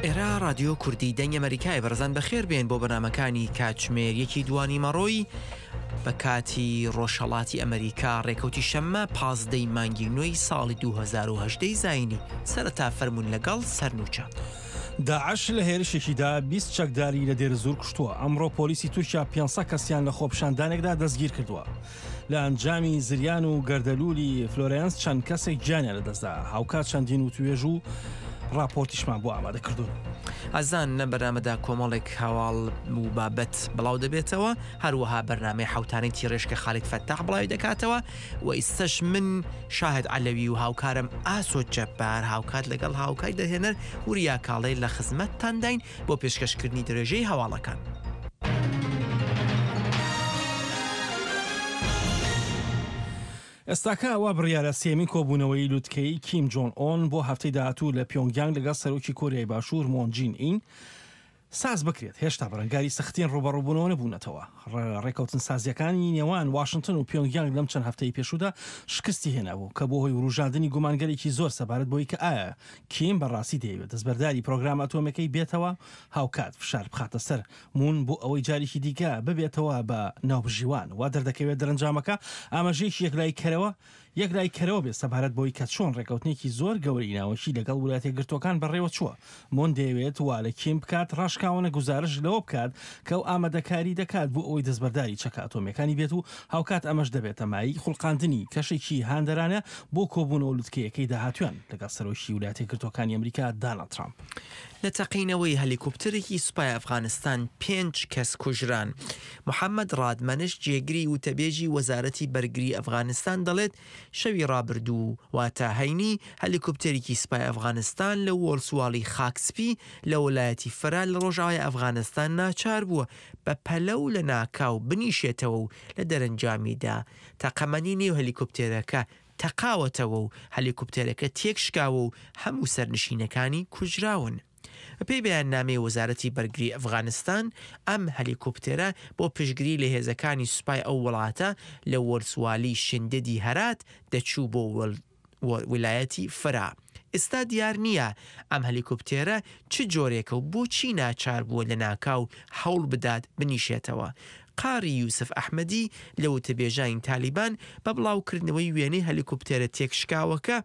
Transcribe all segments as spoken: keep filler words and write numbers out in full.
ئێرە رادیۆ کوردی دەنگ ئەمریکای بەڕزان بەخێر بێن بۆ بەنامەکانی کاتژمێر یەکی دوانی مەڕۆی بە کاتی ڕۆژهەڵاتی ئەمریکا ڕێکەوتی شەممە پازدەی مانگی نوێی ساڵی دوو هەزار و هەژدە زاینی سەرەتا فەرموون لەگەڵ سەرنوچە. داعش لە هێرشێکیدا بیست چەکداری لە دێرەزور کوشتووە. ئەمڕۆ پۆلیسی تورکیا پێنجسەد کەسیان لە خۆپیشاندانێکدا دەستگیر کردووە. لە ئەنجامی زریان و گەردەلوولی فلۆرەنس چەند کەسێک گیانیان لەدەستدا. هاوکات چەندین و توێژ و راپۆرتیشمان بۆ ئامادە کردوون. ئەزان نە بەرنامەدا کۆمەڵێک هەواڵ و بابەت بڵاو دەبێتەوە، هەروەها بەرنامەی حوتانەی تیڕێژکە خالید فەتاح بڵاوی دەکاتەوە و ئیستەش من شاهد عەلەوی و هاوکارم ئاسۆ جەبار هاوکات لەگەڵ هاوکای دەهێنەر وریا کاڵەی لە خزمەتتان داین بۆ پێشکەشکردنی درێژەی هەواڵەکان. ئێستاکە ئەوە بڕیارە سێمین کۆبوونەوەی لووتکەی کیم جۆن ئۆن بۆ هەفتەی داهاتوو لە پیۆنگیانگ لەگەڵ سەرۆکی کۆریای باشوور مۆن جین ئین ساز بکرێت. هێشتا بەرەنگاری سەختیان ڕوبەڕووبوونەوە نەبوونەتەوە. ڕێکەوتن سازیەکانی نێوان واشنگتن و پیۆنگیانگ لەم چەند هەفتەی پێشوودا شکستی هێنابوو کە بۆ هۆی ڕوژاندنی گومانگەرێکی زۆر سەبارەت بۆی کە ئایا کیم بەڕاستی دەیەوێت دەستبەرداری پرۆگرام ئەتۆمەکەی بێتەوە. هاوکات فشار بخاتە سەر مون بۆ ئەوەی جارێکی دیکە ببێتەوە بە ناوبژیوان وا دەردەکەوێت دەرەنجامەکە ئاماژەیەکی یەکلای کەرەوە یەکلای کەرەوە بێت سەبارەت بۆی کە چۆن ڕێکەوتنێکی زۆر گەورەی ناوەشی لەگەڵ وڵاتە گرتوەکان بەڕێوە چووە. مۆن دەیەوێت وا لە کیم بکات ڕاشکاوانە گوزارش لەوە بکات کە ئەو ئامادەکاری دەکات بۆ ئەوەی دەستبەرداری چەکە ئەتۆمیەکانی بێت و هاوکات ئەمەش دەبێتە مای خوڵقاندنی کەشێکی هاندەرانە بۆ کۆبوونەوە لووتکەیەکەی داهاتوێن لەگەڵ سەرۆکی وڵاتە گرتوەکانی ئەمریکا دۆناڵد ترامپ. لە تەقینەوەی هەلیکۆپتەرێکی سوپای ئەفغانستان پێنج کەس کوژران. محەممەد ڕادمەنش جێگری وتەبێژی وەزارەتی بەرگری ئەفغانستان دەڵێت شەوی ڕابردوو واتە هەینی هەلیکۆپتەرێکی سوپای ئەفغانستان لە وەڵسواڵی خاکسپی لە وڵایەتی فەرا لە ڕۆژاوای ئەفغانستان ناچار بووە بە پەلەو لە ناکاو بنیشێتەوە و لە دەرەنجامیدا تەقەمەنی نێو هەلیکۆپتەرەکە تەقاوەتەوە و هەلیکۆپتەرەکە تێک شکاوە و هەموو سەرنشینەکانی کوژراون. بەپێی بەیاننامەی وەزارەتی بەرگری ئەفغانستان ئەم هەلیکۆپتەرە بۆ پشتگیری لە هێزەکانی سوپای ئەو وڵاتە لە وەرسوالی شنددی هەرات دەچوو بۆ ویلایەتی فەرا. ئێستا دیار نییە ئەم هەلیکۆپتێرە چ جۆرێکە و بۆچی ناچار بووە لە ناکاو هەوڵ بدات بنیشێتەوە. قاری یوسف ئەحمەدی لە وتەبێژانی تالیبان بە بڵاوکردنەوەی وێنەی هەلیکۆپتێرە تێکشکاوەکە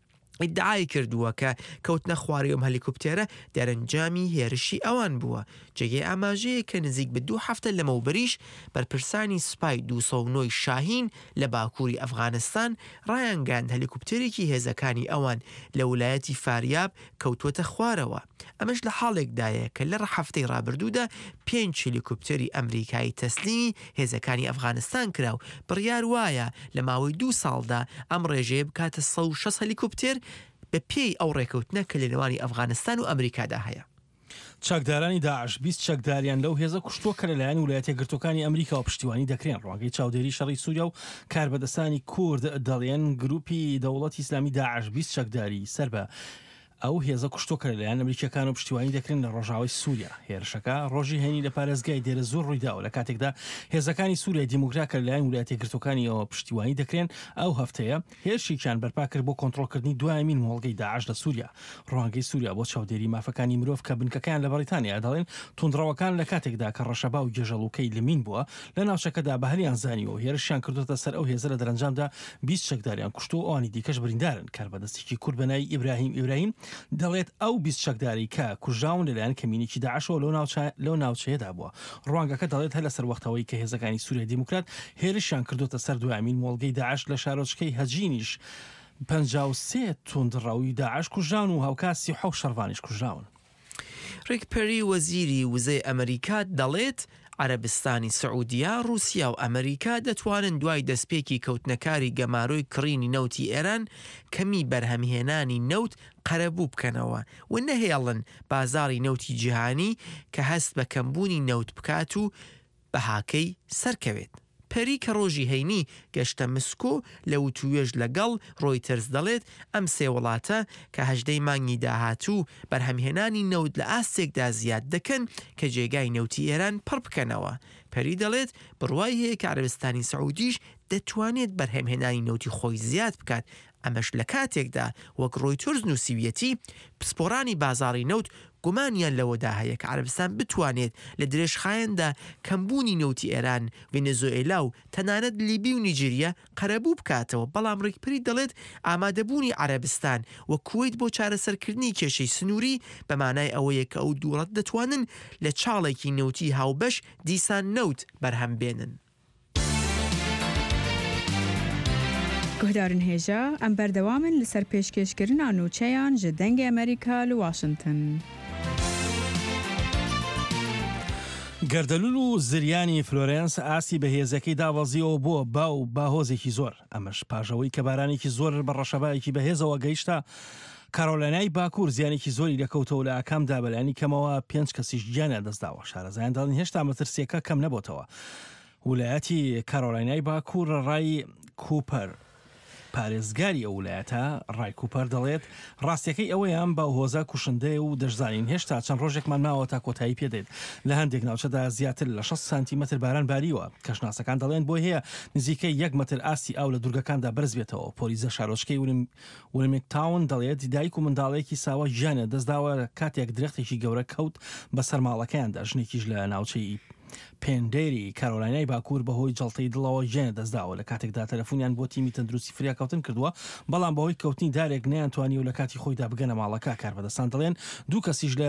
ئیدعای کردووە کە کەوتنە خوارەوەم هەلیکۆپتێرە دەرەنجامی هێرشی ئەوان بووە. جێگەی ئاماژەیە کە نزیک بە دوو هەفتە لەمەوبەریش بەرپرسانی سوپای دووسە و نۆی شاهین لە باکووری ئەفغانستان ڕایانگەاند هەلیکۆپتەرێکی هێزەکانی ئەوان لە ویلایەتی فاریاب کەوتووەتە خوارەوە. ئەمەش لە حاڵێکدایە کە لە هەفتەی ڕابردوودا پێنج هەلیکۆپتەری ئەمریکایی تەسلیمی هێزەکانی ئەفغانستان کراو. بڕیار وایە لە ماوەی دوو ساڵدا ئەم ڕێژەیە بکاتە سە و شەش هەلیکۆپتێر بە پێی ئەو ڕێکەوتنە کە لە نێوانی ئەفغانستان و ئەمریکادا هەیە. چەکدارانی داعش بیست چەکداریان لەو هێزە کوشتووە کە لەلایەن ویلایەتە گرتوەکانی ئەمریکا و پشتیوانی دەکرێن. ڕوانگەی چاودێری شەڕی سووریا و کاربەدەستانی کورد دەڵێن گروپی دەوڵەتی ئیسلامی داعش بیست چەکداری سەر بە ئەو هێزە کوشتووە لەلایەن ئەمریکیەکان و پشتیوانی دەکرێن لە ڕۆژاوای سووریا. هێرشەکە ڕۆژی هەینی لە پارێزگای دێرە زۆر ڕوویداوە لە کاتێکدا هێزەکانی سووریای دیموکراکە لەلایەن ویلایەتە گرتوەکانی ئەوە پشتیوانی دەکرێن. ئەو هەفتەیە هێرشێکیان بەرپا کرد بۆ کۆنتڕۆلکردنی دوایمین مۆڵگەی داعش لە سووریا. ڕوانگەی سووریا بۆ چاودێری مافەکانی مرۆڤ کە بنکەکان لە بەریتانیا دەڵێن توندڕەوەکان لە کاتێکدا کە ڕەشەبا و گێژەڵوکەی لمین بووە لە ناوچەکەدا بە هەلیان زانیەوە هێرشیان کردوتە سەر ئەو هێزە لە دەرەنجامدا بیست چەکداریان کوشتو و ئەوانی دیکەش بریندارن. کاربەدەستێکی کورد بەناوی ئیبراهیم ئیبراهیم دەڵێت ئەو بیست چەکداری کە کوژراون لەلایەن کەمینێکی داعشەوە لەو ناوچەیەدا بووە. ڕوانگەکە دەڵێت هەر لە سەروەختەوەی کە هێزەکانی سووریای دیموکرات هێرشیان کردوتە سەر دوایمین مۆڵگەی داعش لە شارۆچکەی هەجینیش پەنجا و سێ توندڕەوی داعش کوژراون و هاوکاسی حەو شەڕوانیش کوژراون. ڕێکپەری وەزیری وزەی ئەمریکا دەڵێت عەرەبستانی سعودیا، رووسیا و ئەمریکا دەتوانن دوای دەستپێکی کەوتنەکاری گەماروی کڕینی نەوتی ئێران کەمی بەرهەمهێنانی نەوت قەرەبوو بکەنەوە و نەهێڵن بازاڕی نەوتی جیهانی کە هەست بە کەمبوونی نەوت بکات و بەهاکەی سەرکەوێت. پەری کە ڕۆژی هەینی گەشتە مسکۆ لە وتوێژ لەگەڵ ڕۆیترز دەڵێت ئەم سێ وڵاتە کە هەژدەی مانگی داهاتوو بەرهەمهێنانی نەوت لە ئاستێکدا زیاد دەکەن کە جێگای نەوتی ئێران پڕ بکەنەوە. پەری دەڵێت بڕوای هەیە کە عەرەبستانی سەعودیش دەتوانێت بەرهەمهێنانی نەوتی خۆی زیاد بکات ئەمەش لە کاتێکدا وەک ڕۆیتۆرز نووسیویەتی پسپۆڕانی بازاڕی نەوت گومانیان لەوەدا هەیە کە عەرەبستان بتوانێت لە درێژخایەندا کەمبوونی نەوتی ئێران، ڤێنێزوئێلا و تەنانەت لیبی و نیجێریا قەرەبوو بکاتەوە. بەڵام ڕێکپەری دەڵێت ئامادەبوونی عەرەبستان وە کوێیت بۆ چارەسەرکردنی کێشەی سنووری بە مانای ئەوەیە کە ئەو دووڵەت دەتوانن لە چاڵێکی نەوتی هاوبەش دیسان نەوت بەرهەم بێنن. گهدارن هێژە ئەم بەردەوامن لەسەر پێشکەشکردنا نوچەیان ji dengê ئەمریکا li Washington. گەردەلول و زریانی فلۆرێنس ئاسی بە هێزەکەی داوەزیەوە بۆ باو باهۆزێکی زۆر. ئەمەش پاژەوەی کە بارانێکی زۆر بە ڕەشەبایەکی بەهێزەوە گەیشتە کارۆلینای باکوور زیانێکی زۆری دەکەوتەوە لە ئاکامدا بەلایانی کەمەوە پێنج کەسیش گیانە دەستداوە. شارەزایان دەڵێن هێشتا مەترسیەکە کەم نەبووتەوە. ویلایەتی کارۆلینای باکوور ڕای کوپەر پارێزگاری ئەو ویلایەتە ڕای کوپەر دەڵێت ڕاستیەکەی ئەوەیان باو هۆزە کوشندەیە و دەشزانین هێشتا چەند ڕۆژێکمان ماوە تا کۆتایی پێدێت. لە هەندێک ناوچەدا زیاتر لە شەست سانتیمەتر باران باریوە. کەشناسەکان دەڵێن بۆ هەیە نزیکەی یەک مەتر ئاسی ئاو لە دوورگەکاندا بەرز بێتەوە. پۆلیزە شارۆچکەی ولمێکتاون دەڵێت دایک و منداڵێکی ساوە ژیانە دەستداوە کاتێک درەختێکی گەورە کەوت بەسەر ماڵەکەیاندا. ژنێکیش لە ناوچەی پێندێری کارۆلاینای باکوور بەهۆی جەڵتەی دڵەوە ژیانە دەستداوە. لە کاتێکدا تەلەفۆنیان بۆ تیمی تەندروستی فریاکەوتن کردووە، بەڵام بەهۆی کەوتنی دارێک نەیانتوانی و لە کاتی خۆیدا بگەنە ماڵەکە. کاربەدەستان دەڵێن دوو کەسیش لە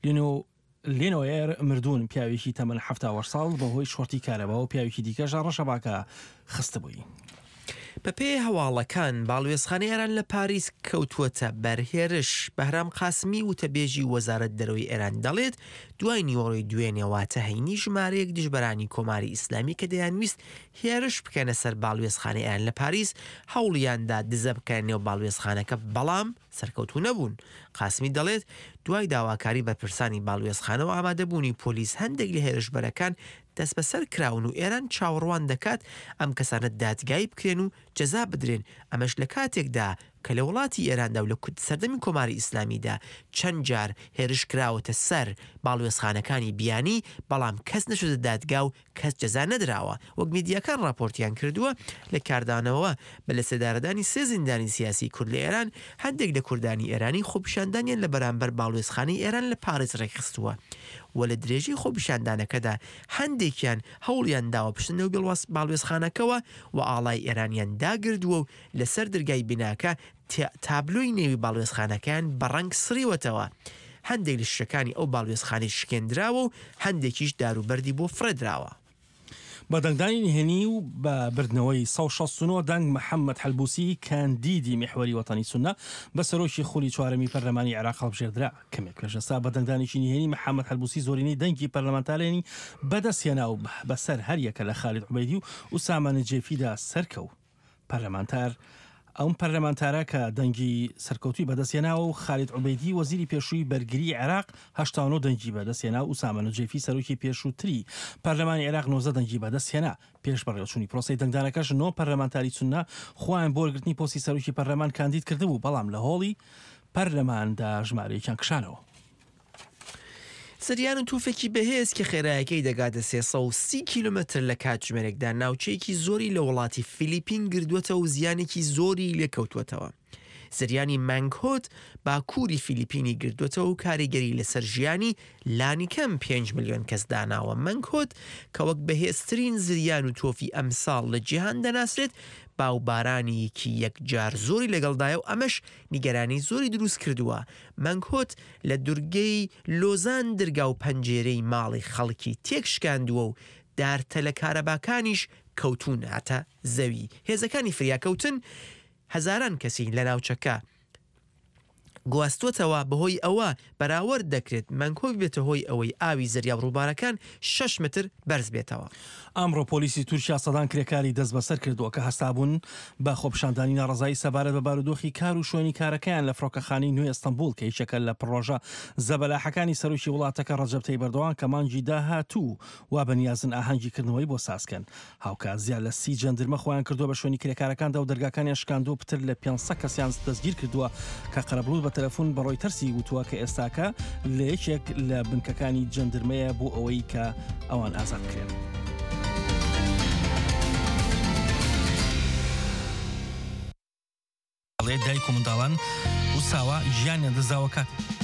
لێنۆیر مردوون، پیاوێکی تەمەن هەفتە وەش ساڵ بەهۆی شۆرتی کارەباوە و پیاوێکی دیکەش ڕەشەباکە خستبووی. بە پێی هەواڵەکان باڵوێزخانەی ئێران لە پاریس کەوتووەتە بەرهێرش. بەهرام قاسمی وتەبێژی وەزارەت دەرەوەی ئێران دەڵێت دوای نیوەڕۆی دوێنێواتە هەینی ژمارەیەک دیژبەرانی کۆماری ئیسلامی کە دەیانویست هێرش بکەنە سەر باڵوێزخانەی ئێران لە پاریس هەوڵیاندا دزە بکەنێەوە باڵوێزخانەکە، بەڵام سەرکەوتوو نەبوون. قاسمی دەڵێت دوای داواکاری بەرپرسانی باڵوێزخانەوە ئامادەبوونی پۆلیس هەندێک لە هێرشبەرەکان دەست بەسەر کراون و ئێران چاوەڕوان دەکات ئەم کەسانە دادگای بکرێن و جەزا بدرێن. ئەمەش لە کاتێکدا کە لە وڵاتی ئێراندا و لە سەردەمی کۆماری ئیسلامیدا چەند جار هێرش کراوەتە سەر باڵوێزخانەکانی بیانی، بەڵام کەس نەشدە دادگا و کەس جەزا نەدراوە. وەک میدیاکان راپۆرتیان کردووە لە کاردانەوە بە لە سێدارەدانی سێ زیندانی سیاسی کورد لە ئێران هەندێک لە کوردانی ئێرانی خۆپیشاندانیان لە بەرامبەر باڵوێزخانەی ئێران لە پاریس ڕێکخستووە و لە درێژی خۆپیشاندانەکەدا هەندێکیان هەوڵیان داوە پشتنەوە بێڵواس باڵوێزخانەکەەوە و ئاڵای ئێرانیان داگردووە و لەسەر دەرگای بیناکە تابلۆی نێوی باڵوێزخانەکەیان بەڕەنگ سڕیوەتەوە. هەندێک لە شەکانی ئەو باڵوێزخانەی شکێنراوە و هەندێکیش داروبەردی بۆ فرەدراوە. بە دەنگدانی نهێنی و بە بردنەوەی سە و شەست و نۆ دەنگ محەممەد حەلبوسی کاندیدی میحوەری وەتانی سونە بە سەرۆکی خولی چوارەمی پەرلەمانی عێراق هەڵبژێردرا. کەمێک پێشەسا بە دەنگدانێکی نهێنی محەممەد حەلبوسی زۆرینەی دەنگی پەرلەمانتارێنی بەدەستهێنا و بەسەر هەریەکە لە خالید عوبەیدی و ئوسامە نەجێفیدا سەرکەوت. پەرلەمانتار ئەوم پەرلەمانتارە کە دەنگی سەرکەوتوی بەدەستێناوە و خالید عوبەیدی وەزیری پێشووی بەرگری عێراق هەشتا و نۆ دەنگی بەدەستێنا و ئوسامە نەجێفی سەرۆکی پێشووتری پەرلەمانی عێراق نۆزدە دەنگی بەدەستهێنا. پێش بەڕێوەچوونی پرۆسەی دەنگدانەکەش نۆ پەرلەمانتاری چونە خۆیان بۆ وەرگرتنی پۆستی سەرۆکی پەرلەمان کاندید کردبوو، بەڵام لە هۆڵی پەرلەماندا ژمارەیەکیان کشانەوە. سریان و تووفێکی بەهێز کە خێرایەکەی دەگاتە سێسە و سی کیلومتر لە کاتژمێرێکدا ناوچەیەکی زۆری لە وڵاتی فیلیپین گردووەتە و زیانێکی زۆری لێکەوتوەتەوە. زریانی مانگهۆت باکووری فیلیپینی گردووەتەوە و کاریگەری لەسەر ژیانی لانیکەم پێنج ملیۆن کەس داناوە. مانگهۆت کە وەک بەهێزترین زریان و تۆفی ئەمساڵ لە جیهان دەناسرێت باوبارانێکی یەکجار زۆری لەگەڵدایە و ئەمەش نیگەرانی زۆری دروست کردووە. مانگهۆت لە دورگەی لۆزان دەرگا و پەنجێرەی ماڵی خەڵکی تێکشکاندووە و دارتەلە کارەباکانیش کەوتون هاتە زەوی. هێزەکانی فریاکەوتن هەزاران کەسی لە ناوچەکە گواستوتەوە بەهۆی ئەوە بەراورد دەکرێت مانگهۆت بێتە هۆی ئەوەی ئاوی زەریاب ڕووبارەکان شەش متر بەرز بێتەوە. ئەمڕۆ پۆلیسی تورکیا سەدان کرێکاری دەست بەسەر کردووە کە هەستابوون بە خۆپیشاندانی ناڕزایی سەبارەت بە بارودۆخی کار و شوێنی کارەکەیان لە فڕۆکەخانەی نوێی ئەستەمبول کە هیچەکە لە پڕۆژە زەبەلاحەکانی سەرۆکی وڵاتەکە ڕەجەب تەیب ئەردۆغان کە مانگی داهاتوو وا بەنیازن ئاهەنگی کردنەوەی بۆ سازکەن. هاوکات زیاد لە سی جەندرمە خۆیان کردووە بە شوێنی کرێکارەکاندا و دەرگاکانیان شکاندووە پتر لە پێنج سەد کەسیان دەستگیر کردووە کە قەرەبڵوت بە تەلەفۆن بە ڕۆی تەرسی وتووە کە ئێستاکە لە یەکێک لە بنکەکانی جەندرمەیە بۆ ئەوەی کە ئەوان ئازاد بکرێن. دایک و منداڵان وساوە ژیانیان دەزاوە کات